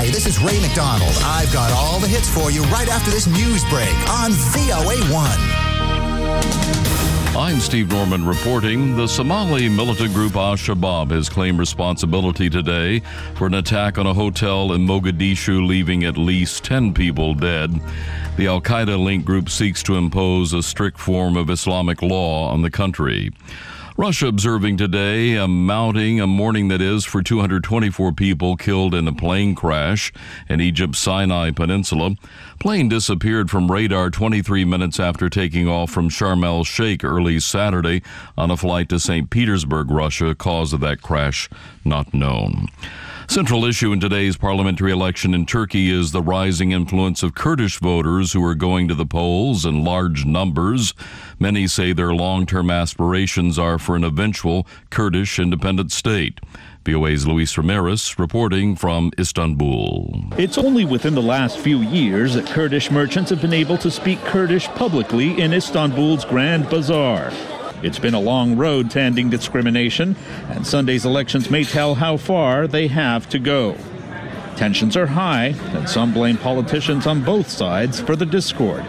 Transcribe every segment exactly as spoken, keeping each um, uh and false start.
Hey, this is Ray McDonald. I've got all the hits for you right after this news break on V O A one. I'm Steve Norman reporting. The Somali militant group Al-Shabaab has claimed responsibility today for an attack on a hotel in Mogadishu, leaving at least ten people dead. The Al-Qaeda-linked group seeks to impose a strict form of Islamic law on the country. Russia observing today a mounting, a mourning that is, for two hundred twenty-four people killed in a plane crash in Egypt's Sinai Peninsula. Plane disappeared from radar twenty-three minutes after taking off from Sharm el-Sheikh early Saturday on a flight to Saint Petersburg, Russia. Cause of that crash not known. Central issue in today's parliamentary election in Turkey is the rising influence of Kurdish voters who are going to the polls in large numbers. Many say their long-term aspirations are for an eventual Kurdish independent state. V O A's Luis Ramirez reporting from Istanbul. It's only within the last few years that Kurdish merchants have been able to speak Kurdish publicly in Istanbul's Grand Bazaar. It's been a long road to ending discrimination, and Sunday's elections may tell how far they have to go. Tensions are high, and some blame politicians on both sides for the discord.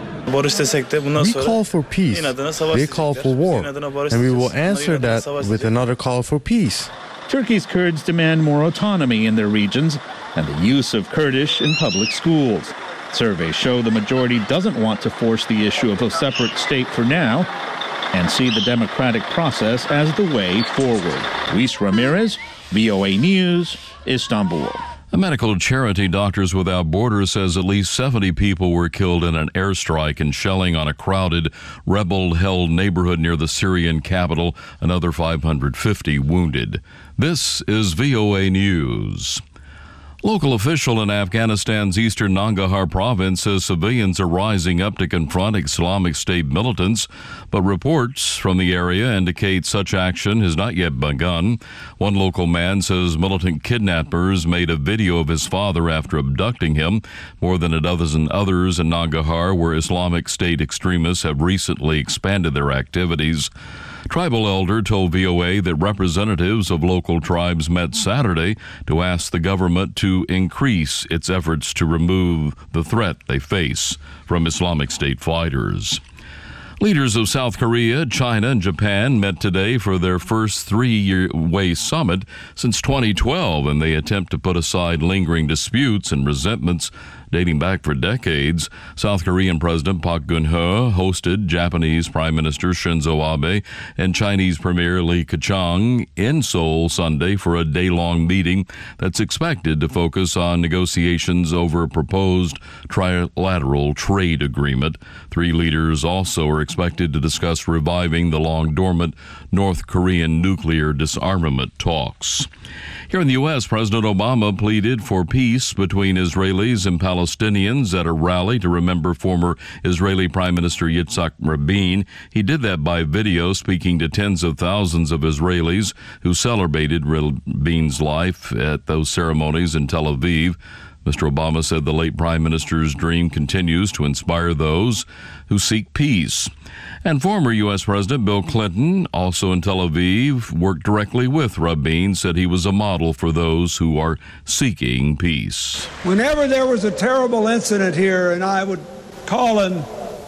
We call for peace. They call for war, and we will answer that with another call for peace. Turkey's Kurds demand more autonomy in their regions and the use of Kurdish in public schools. Surveys show the majority doesn't want to force the issue of a separate state for now, and see the democratic process as the way forward. Luis Ramirez, V O A News, Istanbul. A medical charity, Doctors Without Borders, says at least seventy people were killed in an airstrike and shelling on a crowded, rebel-held neighborhood near the Syrian capital, another five hundred fifty wounded. This is V O A News. Local official in Afghanistan's eastern Nangarhar province says civilians are rising up to confront Islamic State militants, but reports from the area indicate such action has not yet begun. One local man says militant kidnappers made a video of his father after abducting him. More than a dozen others in Nangarhar, where Islamic State extremists have recently expanded their activities. Tribal elder told V O A that representatives of local tribes met Saturday to ask the government to increase its efforts to remove the threat they face from Islamic State fighters. Leaders of South Korea, China, and Japan met today for their first three-way summit since twenty twelve, and they attempt to put aside lingering disputes and resentments dating back for decades. South Korean President Park Geun-hye hosted Japanese Prime Minister Shinzo Abe and Chinese Premier Li Keqiang in Seoul Sunday for a day-long meeting that's expected to focus on negotiations over a proposed trilateral trade agreement. Three leaders also are expected to discuss reviving the long-dormant North Korean nuclear disarmament talks. Here in the U S, President Obama pleaded for peace between Israelis and Palestinians at a rally to remember former Israeli Prime Minister Yitzhak Rabin. He did that by video, speaking to tens of thousands of Israelis who celebrated Rabin's life at those ceremonies in Tel Aviv. Mister Obama said the late Prime Minister's dream continues to inspire those who seek peace. And former U S President Bill Clinton, also in Tel Aviv, worked directly with Rabin, said he was a model for those who are seeking peace. Whenever there was a terrible incident here and I would call him,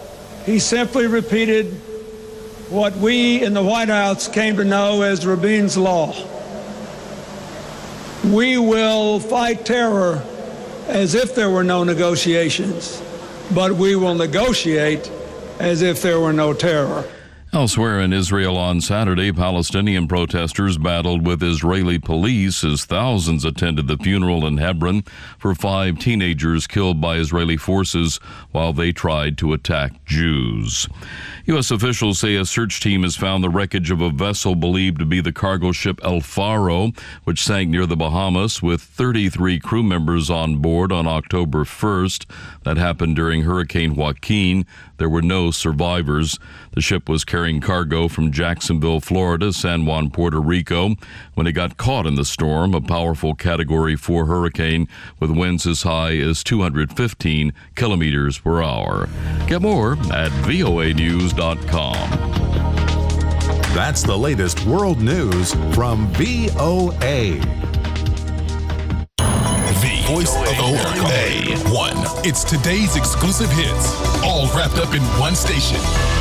he simply repeated what we in the White House came to know as Rabin's Law. We will fight terror as if there were no negotiations, but we will negotiate as if there were no terror. Elsewhere in Israel on Saturday, Palestinian protesters battled with Israeli police as thousands attended the funeral in Hebron for five teenagers killed by Israeli forces while they tried to attack Jews. U S officials say a search team has found the wreckage of a vessel believed to be the cargo ship El Faro, which sank near the Bahamas with thirty-three crew members on board on October first. That happened during Hurricane Joaquin. There were no survivors. The ship was carrying cargo from Jacksonville, Florida, San Juan, Puerto Rico, when it got caught in the storm, a powerful Category four hurricane with winds as high as two hundred fifteen kilometers per hour. Get more at V O A news dot com. That's the latest world news from V O A. voice of America. A one. It's today's exclusive hits, all wrapped up in one station.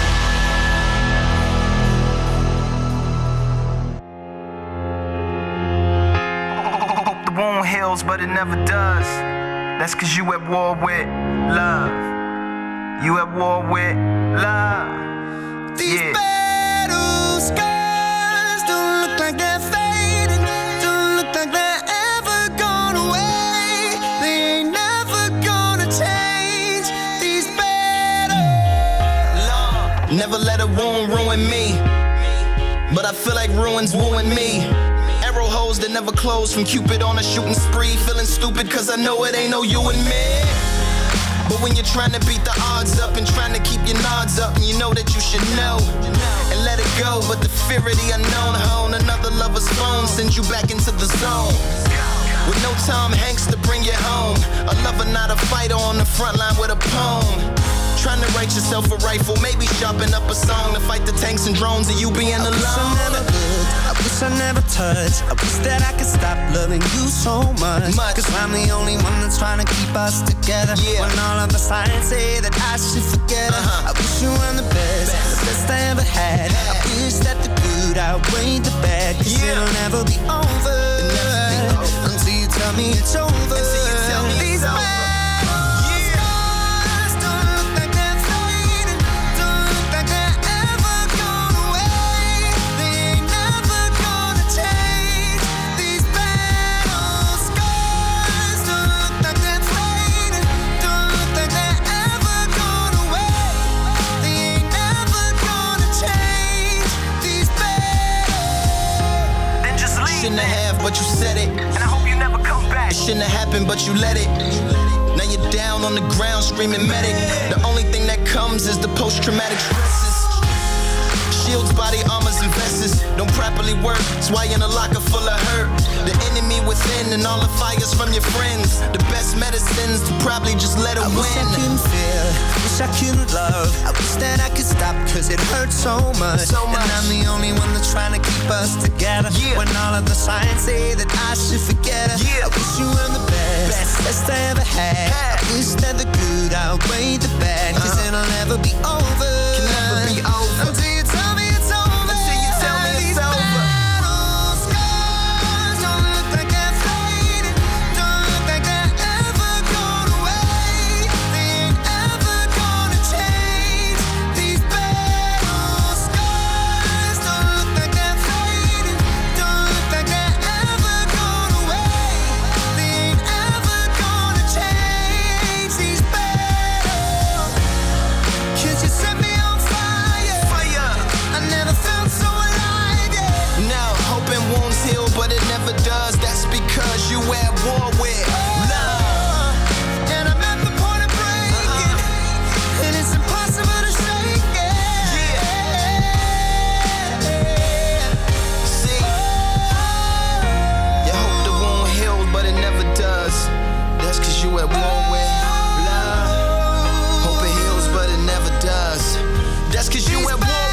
Hope the wound heals, but it never does. That's cause you at war with love. You at war with love. These yeah. battle scars don't look like they're fading. Don't look like they're ever gone away. They ain't never gonna change. These battles. Never let a wound ruin me, but I feel like ruins wooing me. Arrow holes that never close from Cupid on a shooting spree. Feeling stupid cause I know it ain't no you and me. But when you're trying to beat the odds up and trying to keep your nods up, and you know that you should know and let it go, but the fear of the unknown hone another lover's phone sends you back into the zone. With no Tom Hanks to bring you home, a lover not a fighter on the front line with a poem. Trying to write yourself a rifle, maybe sharpen up a song to fight the tanks and drones of you being alone. I wish I never looked, I wish I never touched. I wish that I could stop loving you so much, much. Cause I'm the only one that's trying to keep us together, yeah. When all of the signs say that I should forget her, uh-huh. I wish you were the best, best, the best I ever had, yeah. I wish that the good outweighed the bad, cause yeah. it'll never be over, never be over until you tell me it's over. Until you tell me These it's over. Shouldn't have, but you said it. And I hope you never come back. It shouldn't have happened, but you let it. Now you're down on the ground screaming medic. The only thing that comes is the post-traumatic stresses. Shields, body armors, and vests don't properly work. That's why you're in a locker full of hurt. The enemy within and all the fires from your friends. The best medicines to probably just let it I win. Wish I couldn't feel, wish I couldn't love. I wish that I could stop cause it hurts so much. so much. And I'm the only one that's trying to keep us together, yeah. When all of the signs say that I should forget her, yeah. I wish you were the best, best, best I ever had, yeah. I wish that the good outweighed the bad, cause uh-huh. it'll never be over. Can never be over until you tell me it's over. Until you tell me it's over. You at war with love, and I'm at the point of breaking, uh-huh. And it's impossible to shake it. Yeah. See, you hope the wound heals, but it never does. That's cause you at war with love. Hope it heals, but it never does. That's cause you at war with love.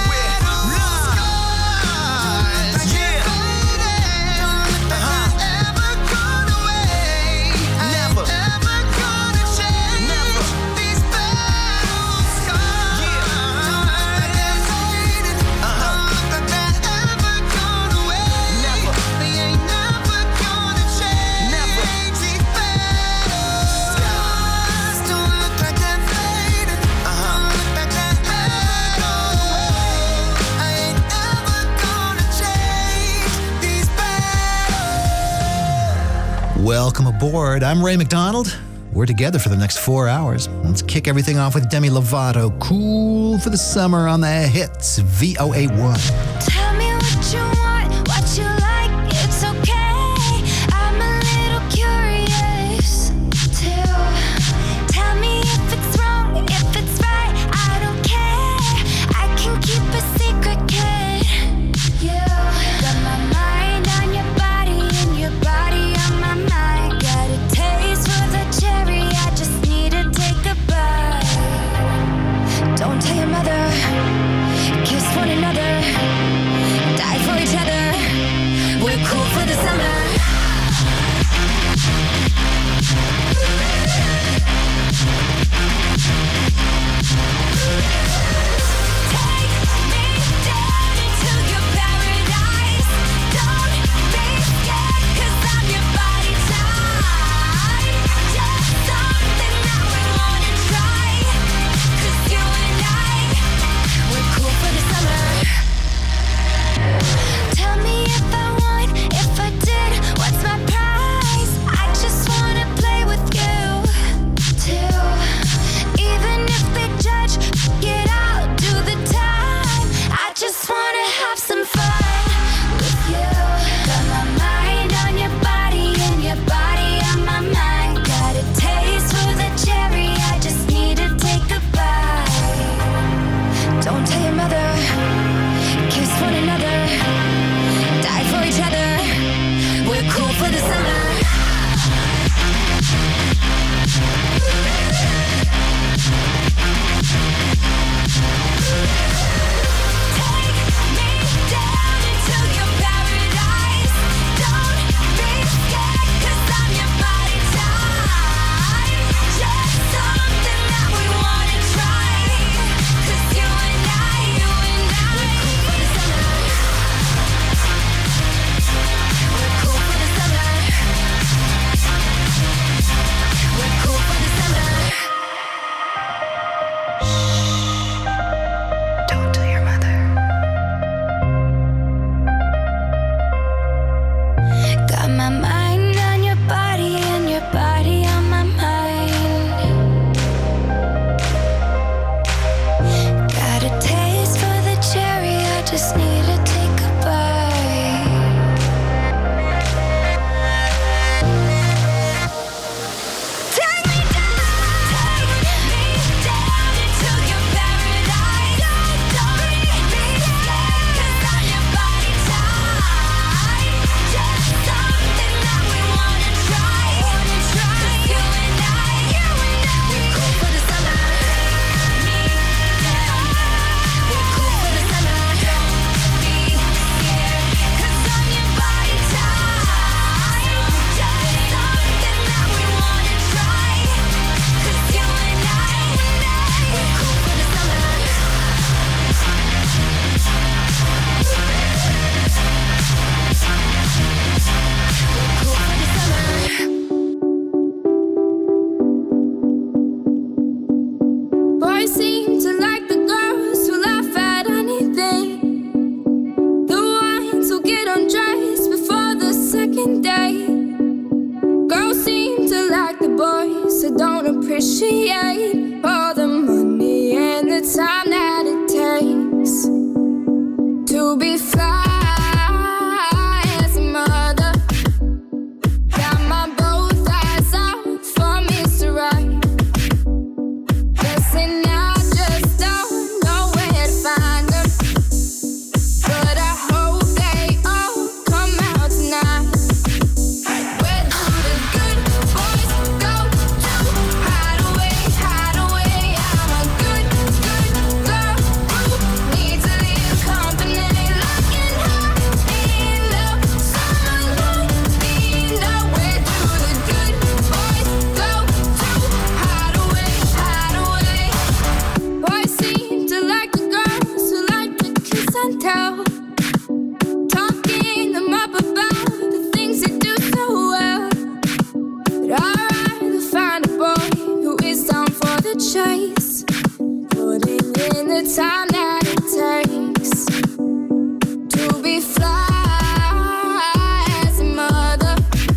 Welcome aboard. I'm Ray McDonald. We're together for the next four hours. Let's kick everything off with Demi Lovato. Cool for the summer on the hits. V O A one. Tell me what you want, what you like, it's okay. I'm a little curious too. Tell me if it's wrong, if it's right, I don't care. I can keep a secret, kid. You got my mind on your body and your body on my mind. Got a taste for the cherry, I just need to take a bite. Don't tell your mother, kiss one another. I don't appreciate all the money and the time that it takes to be fly as a mother. Got my both eyes out for Mister Right. Guessing I just don't know where to find them, but I hope they all come out tonight. Where do the good boys go to hide away, hide away? I'm a good, good girl who needs a little company. Looking high in love, someone like me. Now where do the good boys go to hide away, hide away? Boys seem to like the girls who like to kiss and tell, talking them up about the things they do so well. But I'd rather find a boy who is down for the chase, putting in the time that it takes to be fly as a mother,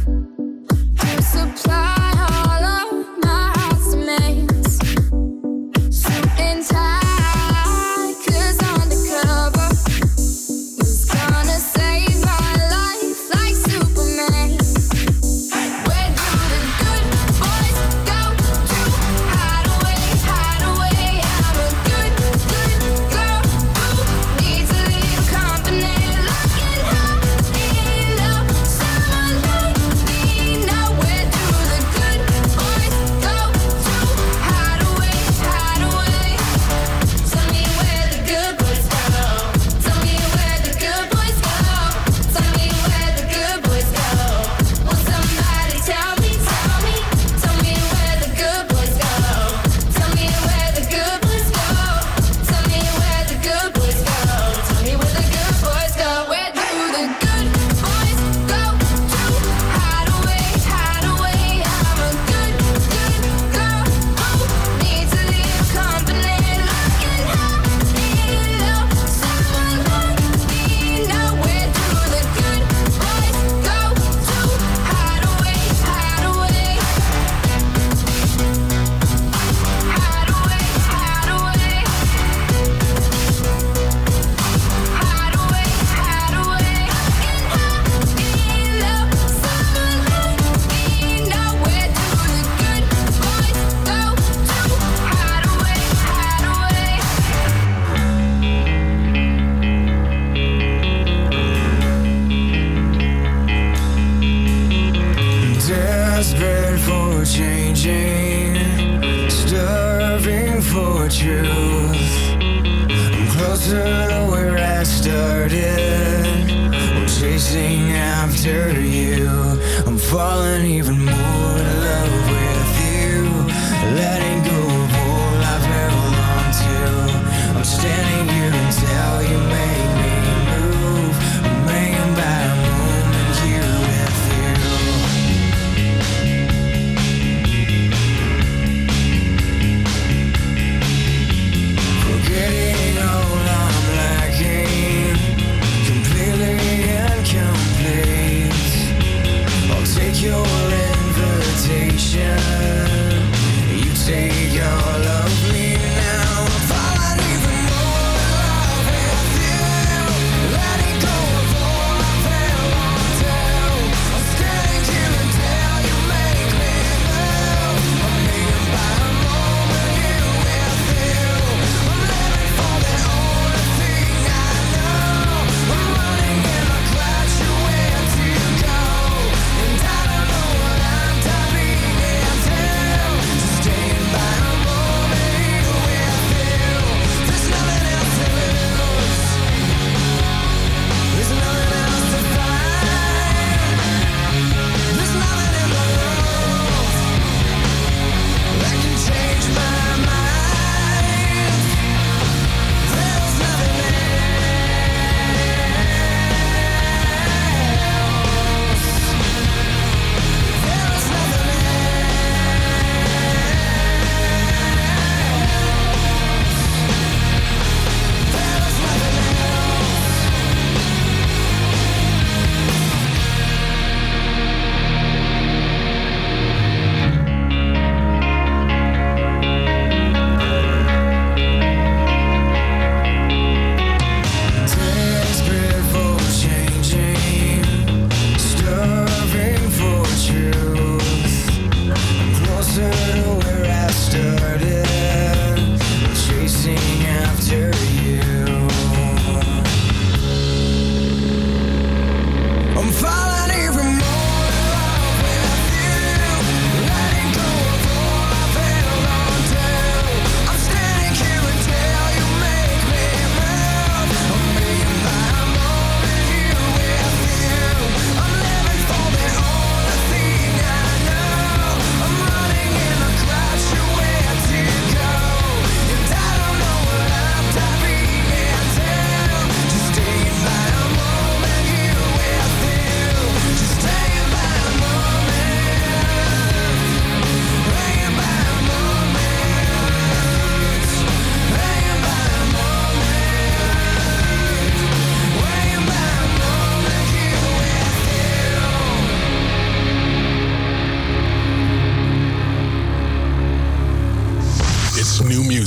to supply all of my housemates, suit and tie, 'cause undercover was gonna save my life like Superman. Where do the good boys go to hide away, hide away? I'm a good, good girl who needs a little company. Looking high in love, someone like me. Now where do the good boys go to hide away, hide away? Tell me where the good boys go. Tell me where the good boys go. Tell me where the good boys go. Will somebody tell me, tell me, tell me where the good boys go. Tell me where the good boys go. Tell me where the good boys go. Tell me where the good boys go. Where do the good boys go to hide away, hide away? I'm a good, good girl who needs a little company. Looking high in love, someone like me. Now where do the good boys go to hide away, hide away? Hide away, hide away. Hide away, hide away. Looking high in love, someone like me. Now where do the good boys go to hide away, hide away? Desperate for changing, starving for truth. I'm closer to where I started. I'm chasing after you. I'm falling even more in love with you. Letting go of all I've held on to. I'm standing here until you make me move. I'm hanging by a moment here with you. Forgetting all I'm lacking, completely incomplete. I'll take your invitation.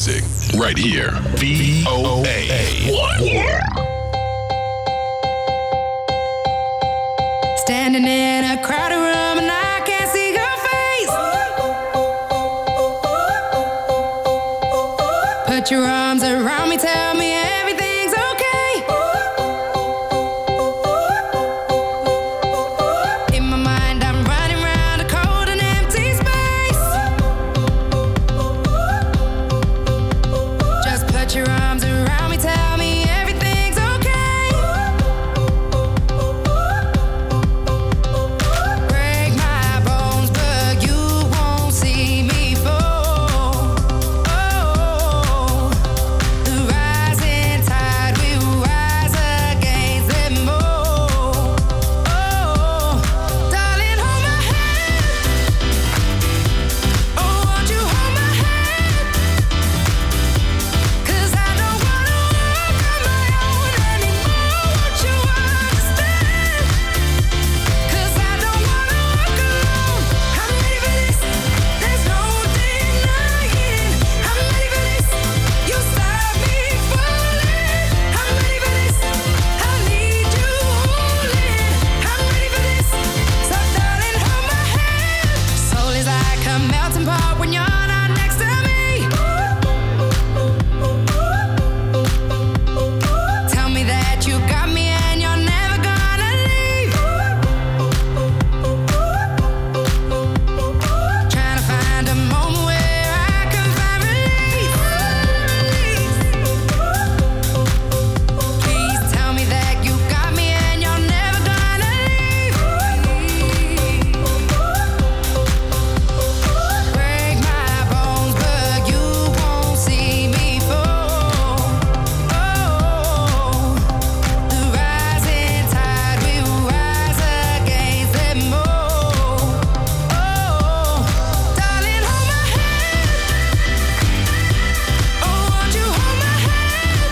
music. Right here. V O A one. Standing in a crowded room and I can't see your face. Put your arms around me, tell me everything's okay. In my mind I'm running around a cold and empty space. Just put your arms around me, tell me everything's okay. Break my bones, but you won't see me fall. Oh, the rising tide will rise against them all. Oh, darling, hold my hand. Oh, won't you hold my hand? 'Cause I don't wanna walk on my own anymore. Won't you understand? 'Cause I don't wanna walk alone. I'm ready for this. There's no denying. I'm ready for this. You stop me falling. I'm ready for this. I need you holding. I'm ready for this. So darling, hold my hand. Soul is like a melting pot when you're not next to me. Tell me that you got me and you're never gonna leave. Trying to find a moment where I can find relief. Please tell me that you got me and you're never gonna leave. Break my bones, but you won't see me fall. Oh, the rising tide will rise against them all. Oh, darling, hold my hand. Oh, won't you hold my hand?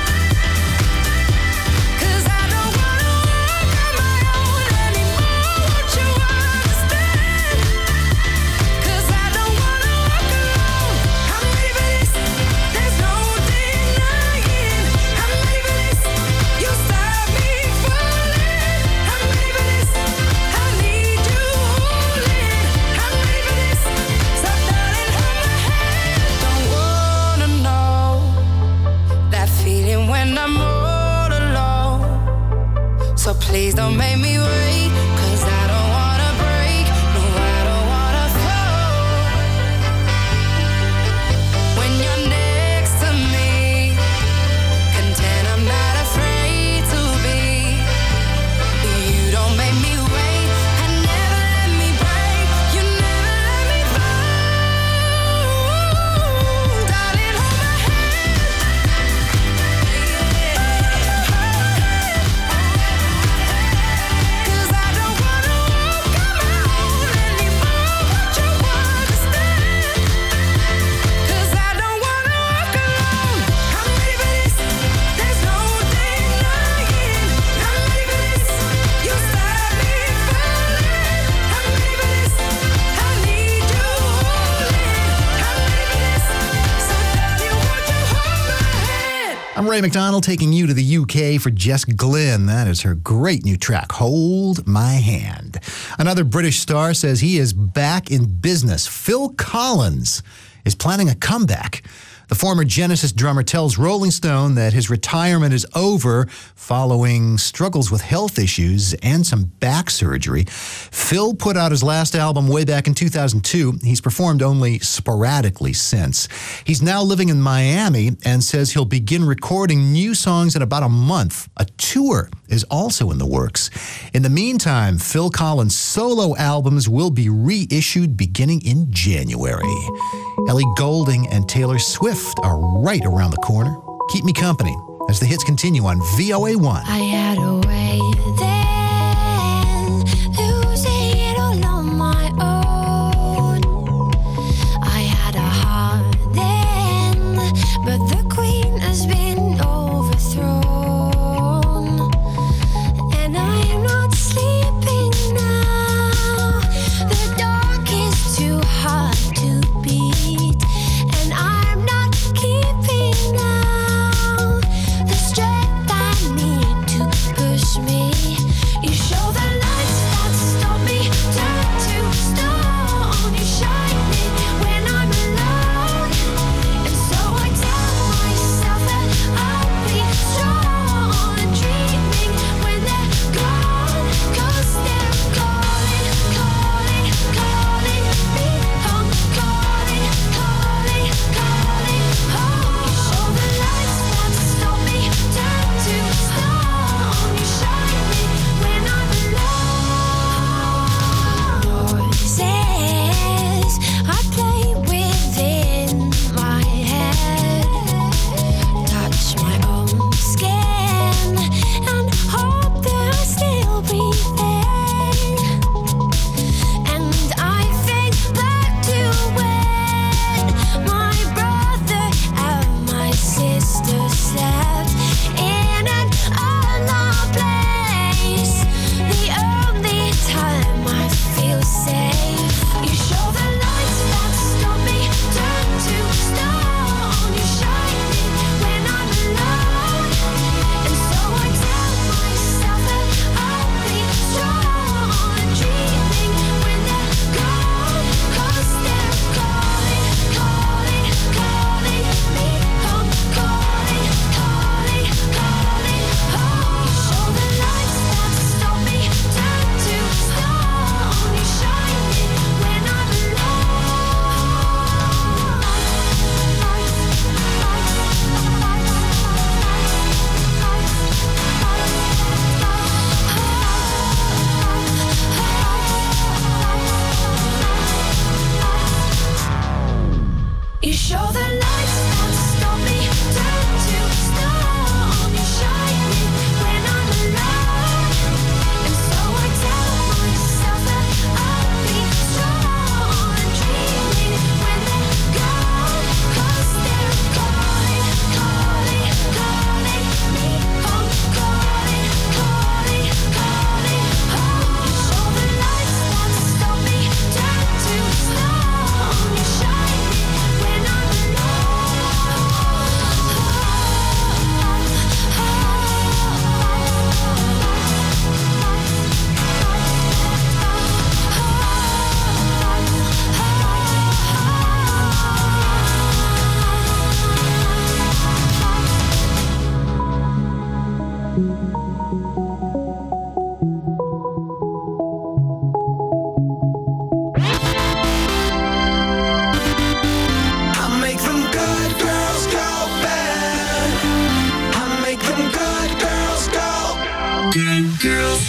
'Cause I don't wanna walk on my own anymore. Won't you understand? 'Cause I don't wanna walk alone. I'm ready for this. There's no denying. I'm ready for this. You stop me falling. I'm ready for this. I need you holding. I'm ready for this. So darling, hold my hand. Don't wanna know that feeling when I'm all alone. So please don't make me wait, 'cause I don't wanna break. No, I don't wanna fall. When you're next to me, content I'm not afraid to be. You don't make me wait, and never let me break. You never let me fall. Darling, hold my hand. 'Cause I don't wanna walk on my own anymore. Won't you understand? 'Cause I don't wanna walk alone. I'm ready for this. There's no denying. I'm ready for this. You stop me falling. I'm ready for this. I need you holding. I'm ready for this. So darling, won't you hold my hand? I'm Ray McDonald taking you to the U K for Jess Glynn. That is her great new track, Hold My Hand. Another British star says he is back in business. Phil Collins is planning a comeback. The former Genesis drummer tells Rolling Stone that his retirement is over following struggles with health issues and some back surgery. Phil put out his last album way back in two thousand two. He's performed only sporadically since. He's now living in Miami and says he'll begin recording new songs in about a month. A tour is also in the works. In the meantime, Phil Collins' solo albums will be reissued beginning in January. Ellie Goulding and Taylor Swift are right around the corner. Keep me company as the hits continue on V O A one. I had a way then, losing it all on my own. I had a heart then, but the queen has been overthrown. And I am not sleeping now. The dark is too hard to beat, and I'm not keeping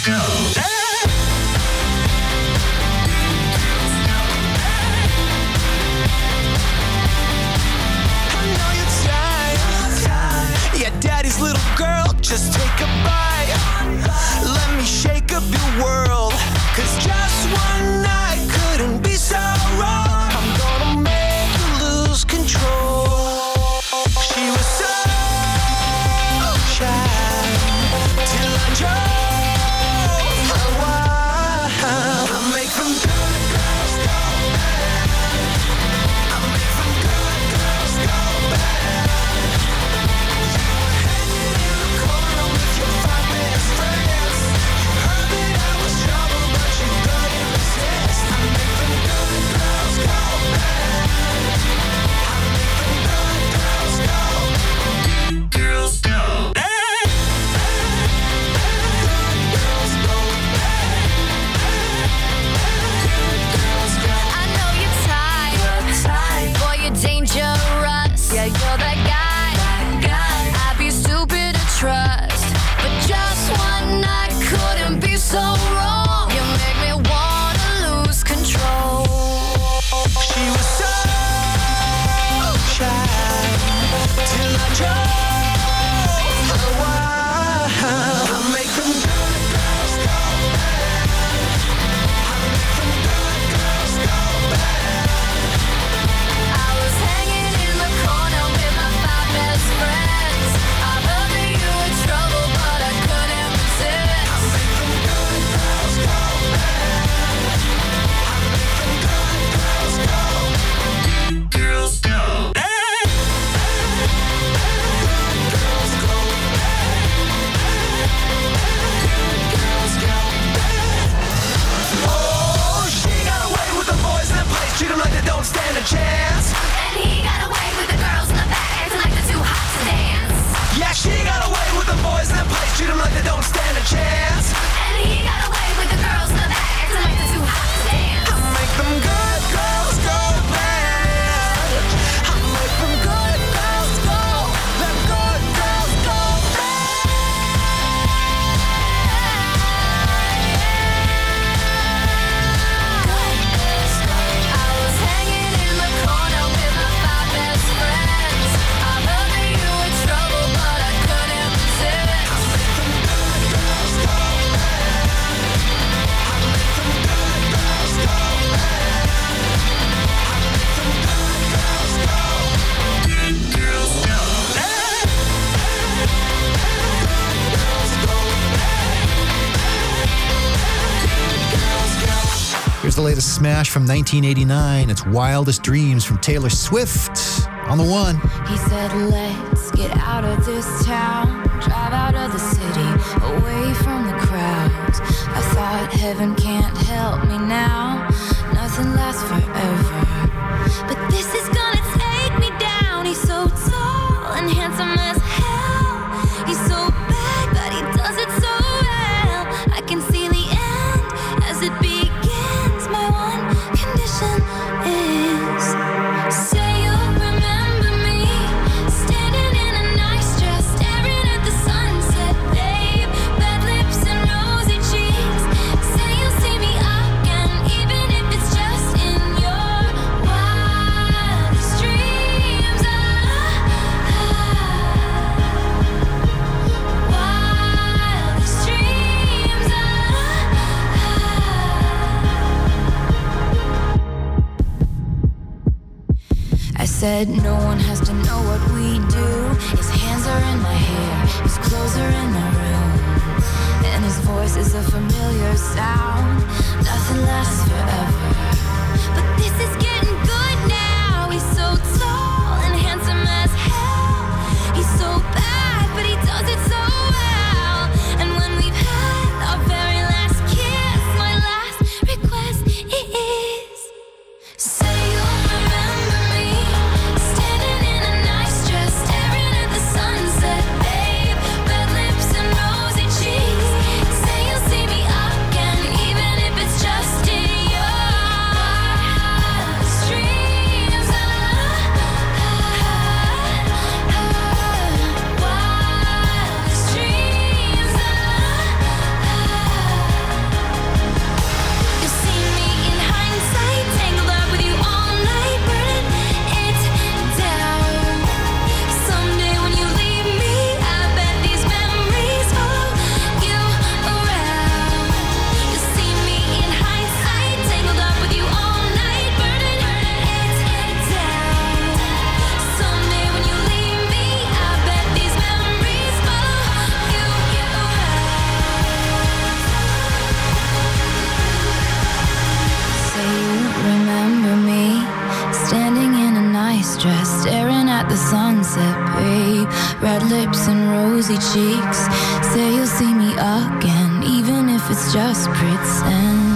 Here's the latest smash from nineteen eighty-nine. It's Wildest Dreams from Taylor Swift on the one. He said, let's get out of this town, drive out of the city, away from the crowds. I thought heaven can't help me now, nothing lasts forever. But this is gonna take me down. He's so tall and handsome as hell. He's so bad, but he does it so well. I can see the end as it begins. My one condition is, say you'll remember me, standing in a nice dress, staring at the sunset, babe, bad lips and rosy cheeks. Say you'll see me again, even if it's just in your wildest dreams. Ah, ah, wildest dreams. Ah, I said no one has to know what we do. His hands are in my hair, his clothes are in my room, and his voice is a familiar sound. Nothing lasts forever, but this is getting good now. He's so tall and handsome as hell. He's so bad, but he does it so well. And when we've had our very last kiss, my last request is, say you'll remember me, standing in a nice dress, staring at the sunset, babe, red lips and rosy cheeks. Say you'll see me again, even if it's just in your dress, staring at the sunset, babe. Red lips and rosy cheeks. Say you'll see me again, even if it's just pretend.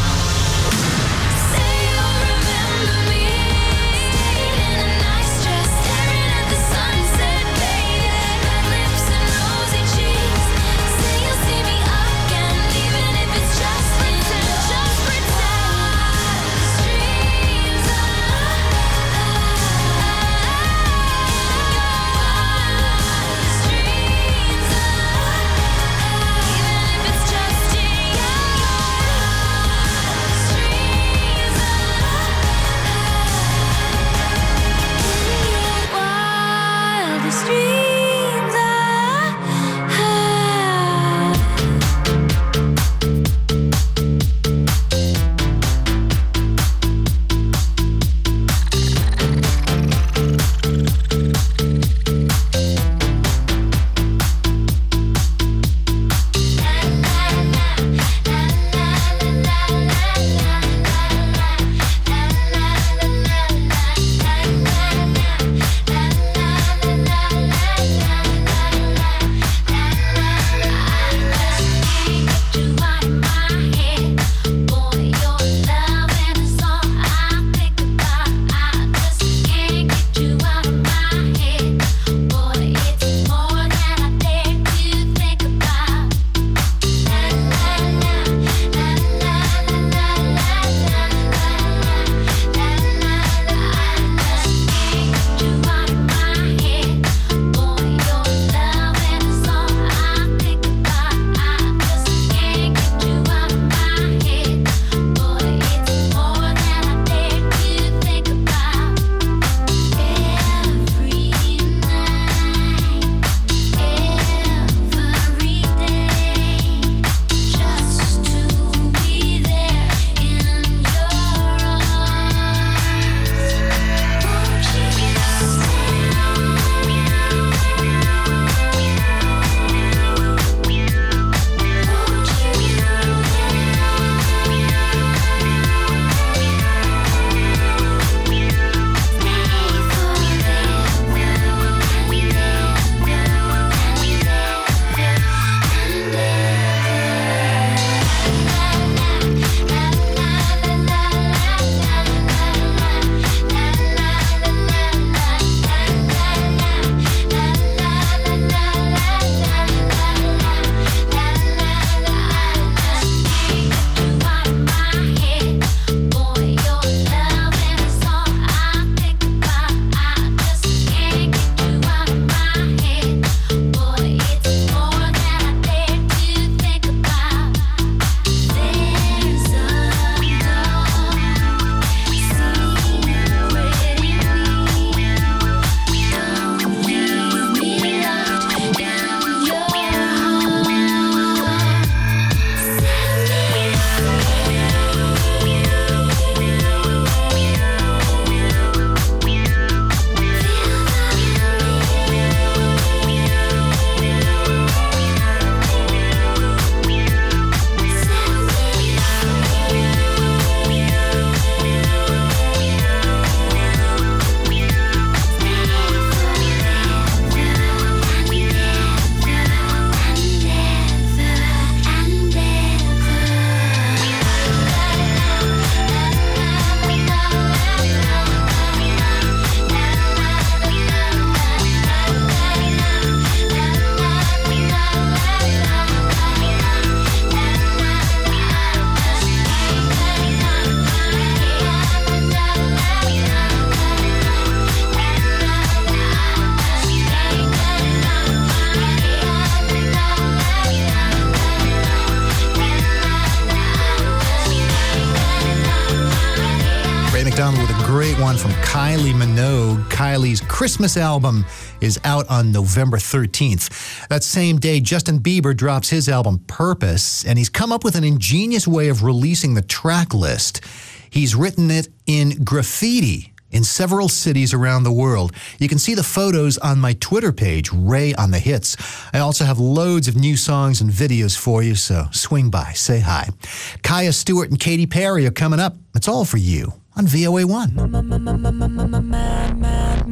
McDonald with a great one from Kylie Minogue. Kylie's Christmas album is out on November thirteenth. That same day, Justin Bieber drops his album Purpose, and he's come up with an ingenious way of releasing the track list. He's written it in graffiti in several cities around the world. You can see the photos on my Twitter page, Ray on the Hits. I also have loads of new songs and videos for you, so swing by, say hi. Kaya Stewart and Katy Perry are coming up. It's all for you on V O A one.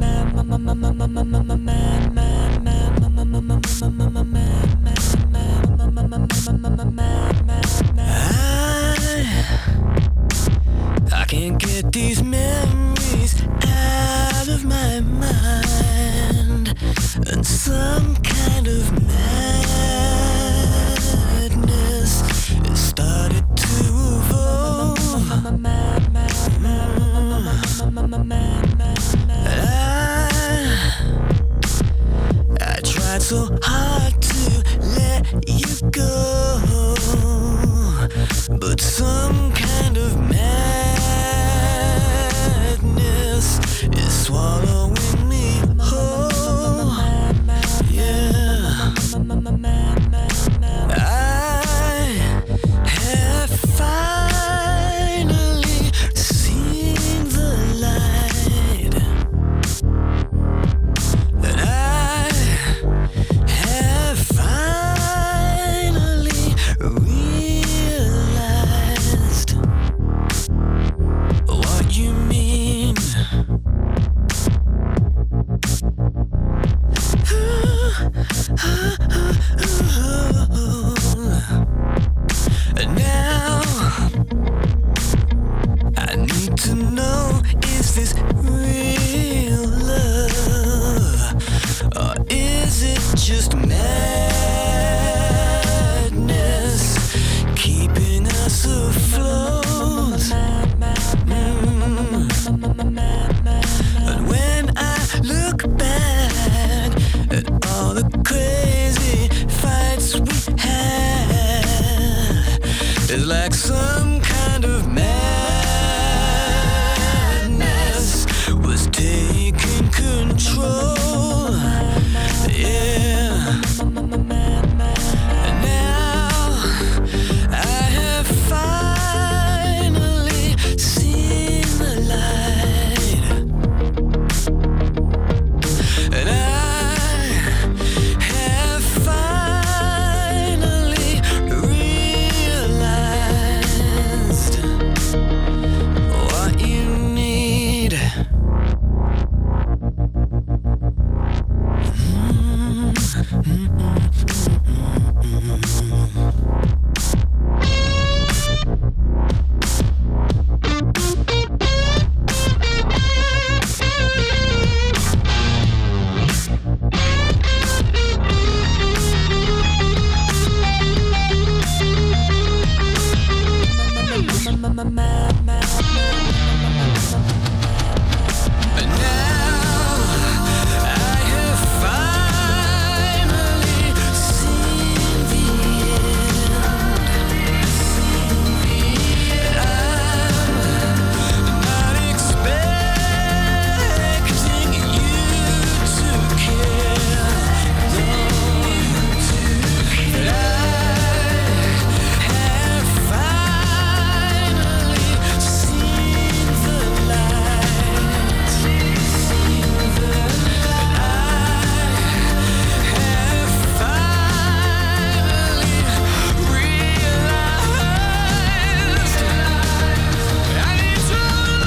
I can't get these memories out of my mind, and some kind of madness has started to evolve. I, I tried so hard to let you go, but some kind of madness is swallowing me whole. Yeah, I have finally seen the light, and I have finally realized what you mean. And now I need to know, is this real love, or is it just madness keeping us afloat? And when I look back at all the crazy fights we had, it's like some kind of madness was taking control. Yeah. And now I have finally seen the light, and I have finally realized what you need. And now I have finally seen the end, and I'm not expecting you to care, no, but I have finally seen the light, and I have finally realized I need to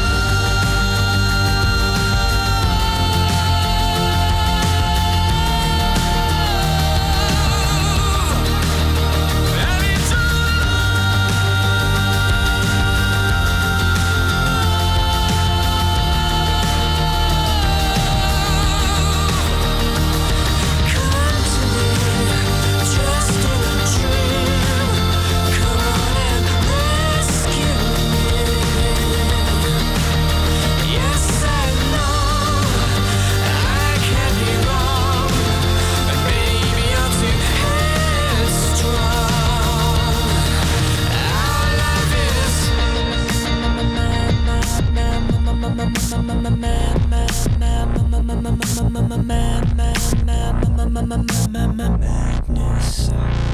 madness.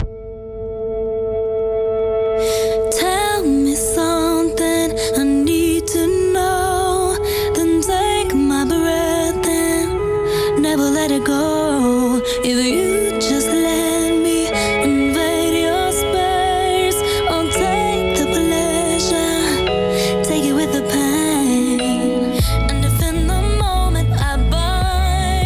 Tell me something I need to know. Then take my breath and never let it go. If you just let me invade your space, I'll take the pleasure, take it with the pain. And if in the moment I bind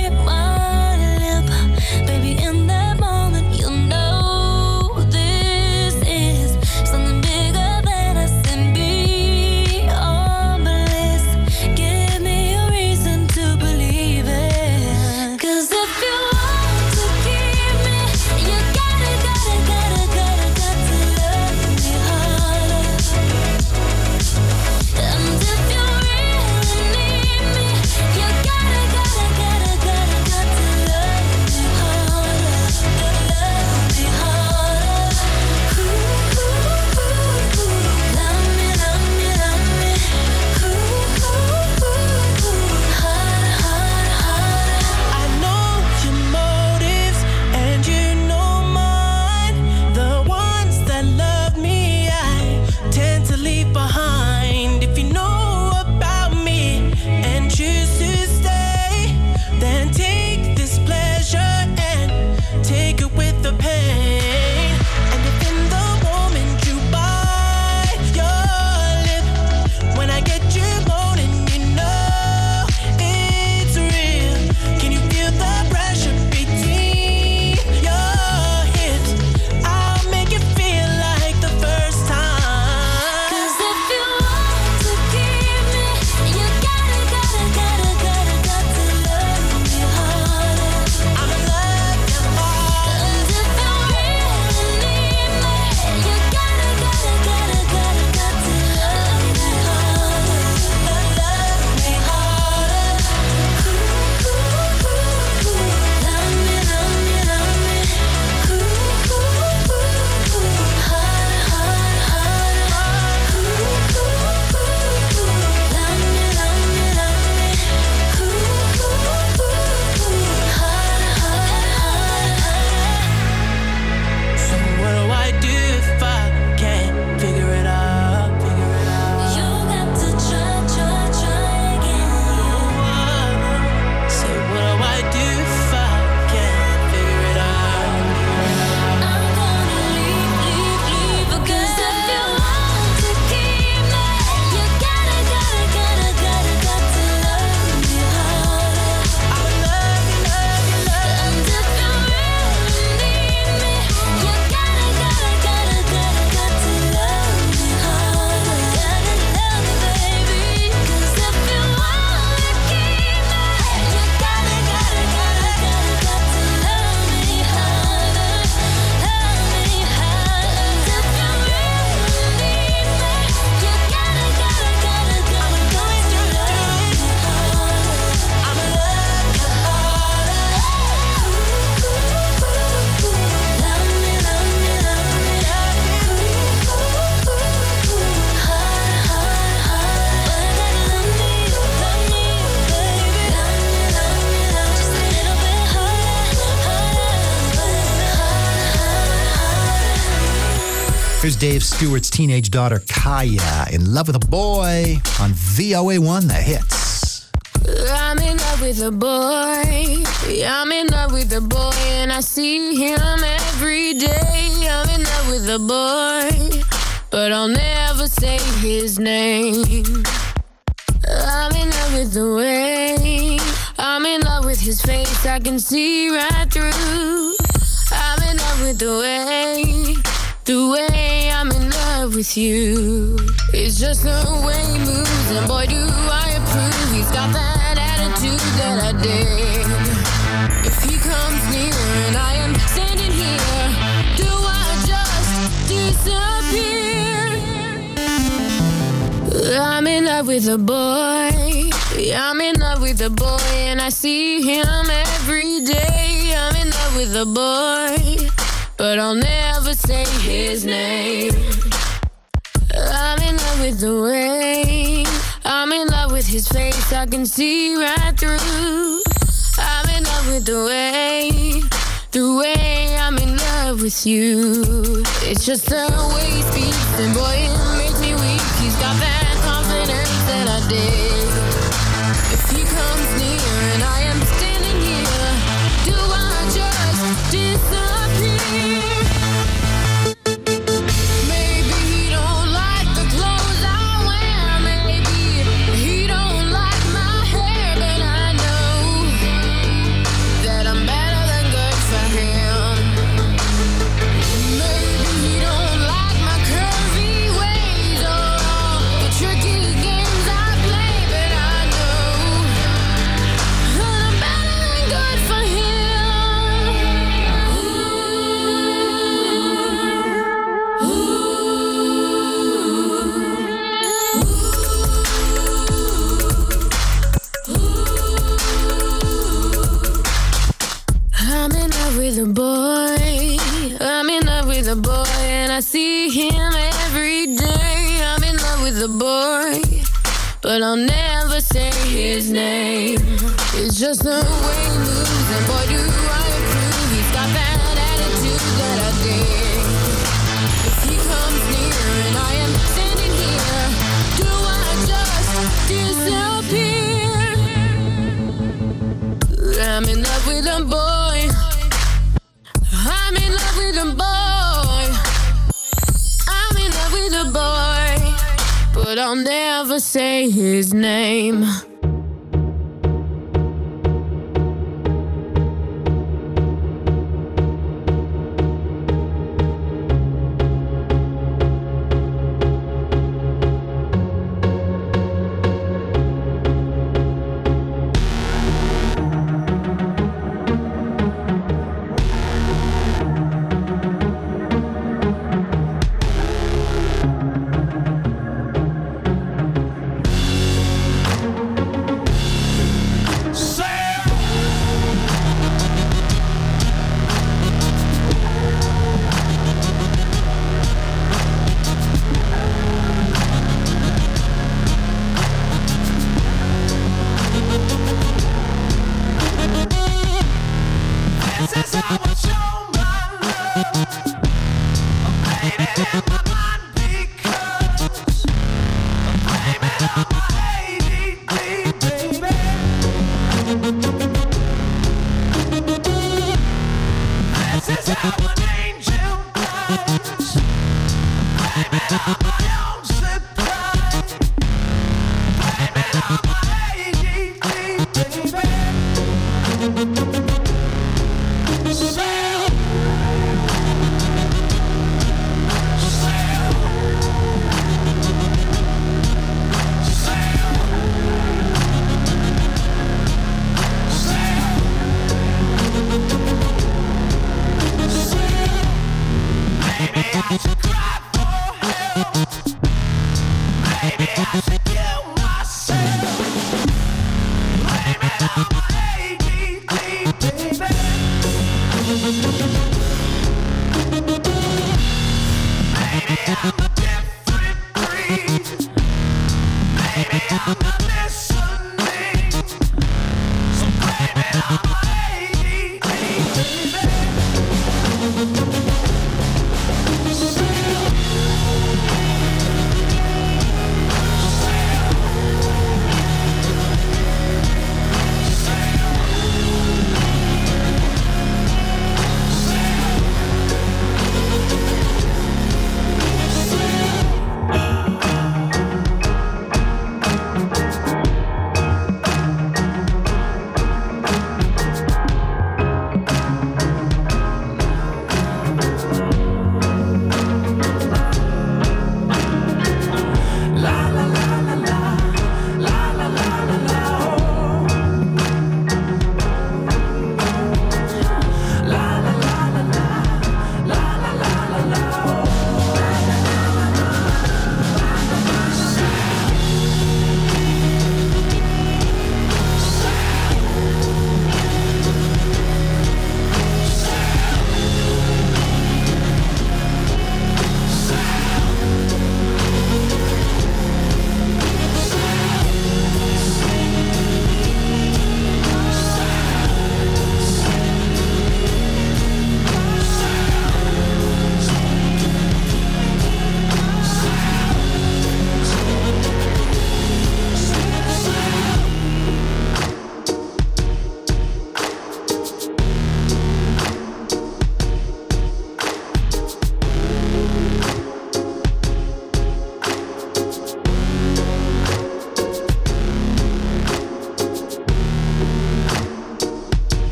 Here's Dave Stewart's teenage daughter, Kaya, in love with a boy on V O A one, The Hits. I'm in love with a boy. I'm in love with a boy, and I see him every day. I'm in love with a boy, but I'll never say his name. I'm in love with the way. I'm in love with his face. I can see right through. I'm in love with the way. The way I'm in love with you. It's just the way he moves, and boy do I approve. He's got that attitude that I dig. If he comes near and I am standing here, do I just disappear? I'm in love with a boy. I'm in love with a boy, and I see him every day. I'm in love with a boy, but I'll never say his name. I'm in love with the way. I'm in love with his face. I can see right through. I'm in love with the way. The way I'm in love with you. It's just the way he speaks, and boy, it makes me weak. He's got that confidence that I dig. If he comes near and I am standing here, do I just disappear? Maybe he don't like the clothes I wear. Maybe he don't like my hair, but I know that I'm better than good for him. Maybe he don't like my curvy ways or all the tricky games I play, but I know that I'm better than good for him. I'm in love with a boy. I'm in love with a boy, and I see him every day. I'm in love with a boy, but I'll never say his name. It's just the way he moves, and boy, do I approve. He's got that attitude that I dig. If he comes near and I am standing here, do I just disappear? I'm in love with a boy. I'm in love with a boy. I'm in love with a boy, but I'll never say his name.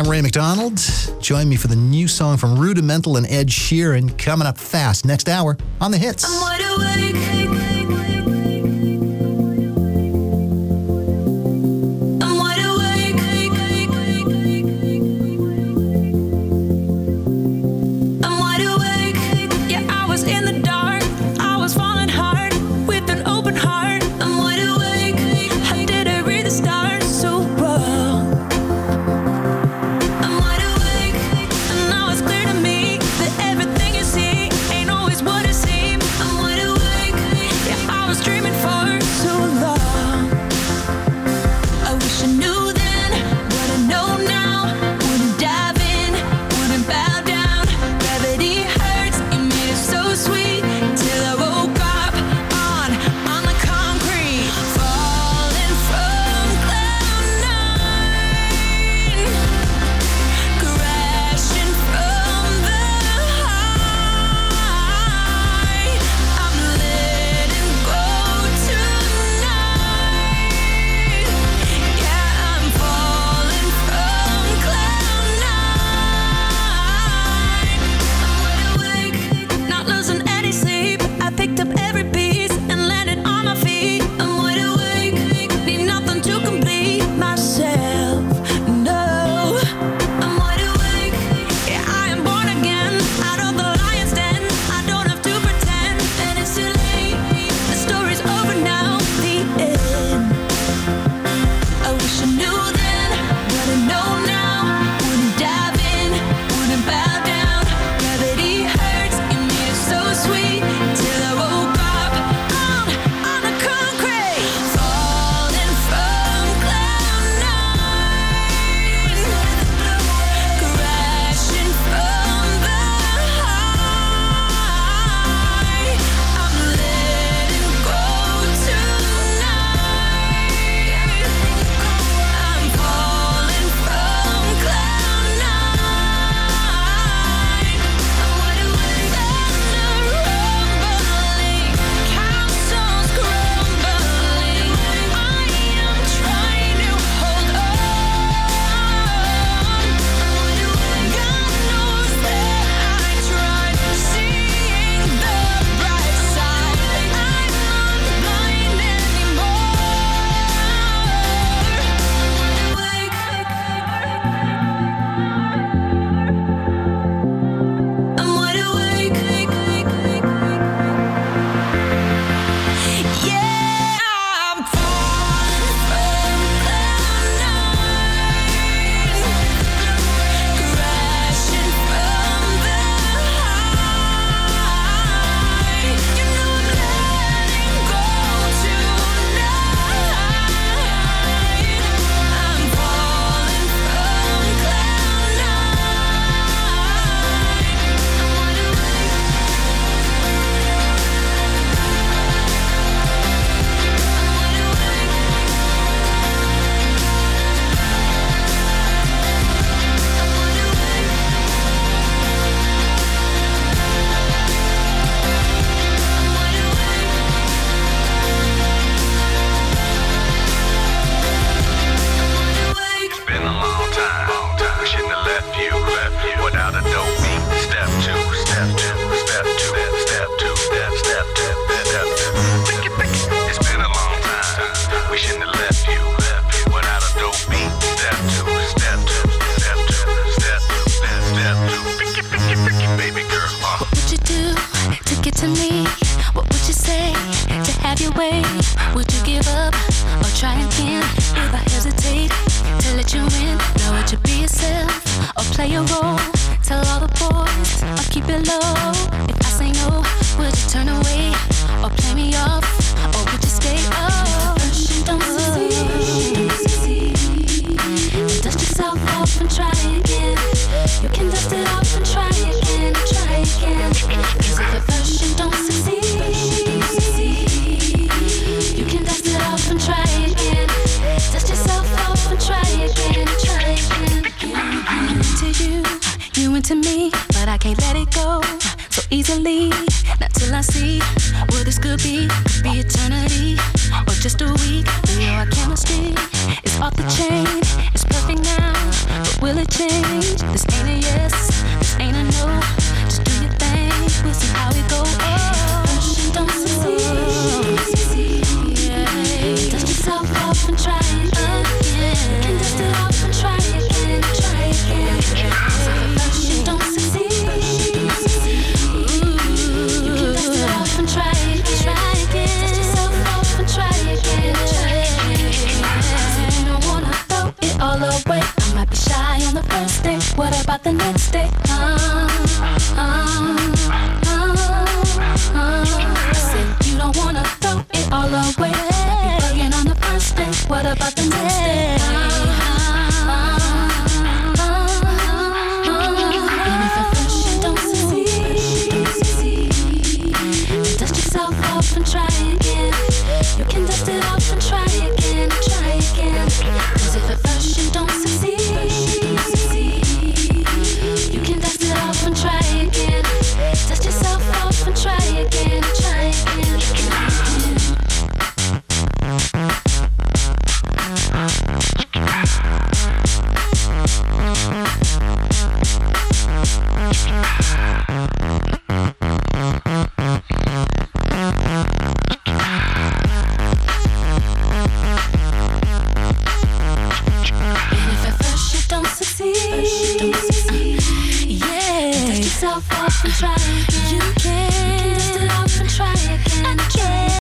Ray McDonald. Join me for the new song from Rudimental and Ed Sheeran coming up fast next hour on The Hits. I'm wide awake. I'm wide awake. I'm wide awake. Yeah, I was in the dark. I was falling hard with an open heart. I'm wide awake. How did I read the stars so well? I'm wide awake, and now it's clear to me that everything you see ain't always what it seems. I'm wide awake. Yeah, I was dreaming for so long. I wish I knew then what I know now. Wouldn't dive in, wouldn't bow down. Gravity hurts, it made it so sweet till I woke up on on the concrete, falling from cloud nine, crashing from the high. I'm letting go tonight. Yeah, I'm falling from cloud nine. I'm wide awake, not losing any sleep. I picked up every piece and landed on my feet. I'm wide awake, need nothing to complete myself. No, I'm wide awake. Yeah, I am born again, out of the lion's den. I don't have to pretend that it's too late. The story's over now, the end. I wish I knew then what I know now. Wouldn't dive in, wouldn't bow down. Gravity hurts, it made it so sweet till I woke up on on the concrete, falling from cloud nine, crashing from the high. I'm letting go tonight. I'm falling from cloud nine. I'm wide awake, thunder rumbling, castles crumbling. I am trying to hold on. I'm wide awake, God knows that I tried seeing the bright side. I'm not blind anymore. I'm wide awake. Yeah, I'm falling from cloud nine, crashing from the high. You know I'm letting go tonight. I'm falling from cloud It's been a long time. We shouldn't have left you, left you without a dope beat. Step two, step two, step two, step two, step, step two, step two. It's been a long time. We shouldn't have left you, left you without a dope beat. Step two, step two, step two, step two, step, step two. Baby girl, uh. What would you do to get to me? What would you say to have your way? Would you give up or try again? If I hesitate to let you in, now would you be yourself or play a role? Tell all the boys or keep it low. If I say no, would you turn away or play me off? Or would you stay? Oh, you don't succeed. Then dust yourself off and try again. You can dust it off and try again, try again. Cause if at first you don't succeed, you can dust it off and try again. Dust yourself off and try again, try again. You into you, you into me, but I can't let it go so easily. Not till I see what this could be. Could be eternity or just a week. We know our chemistry is off the chain. It's perfect now, but will it change? about the next day? Uh, uh, uh, uh. I said you don't wanna throw it all away. Like you bugging on the first day. What about the next day? Uh, uh, uh, uh. And if at first you don't succeed, then dust yourself off and try again. You can dust it off and try again, try again. Cause if at first you don't succeed, you can dust it off and try again. Dust yourself off and try again, try again, try again. And if at first you don't succeed, yeah, dust yourself off and try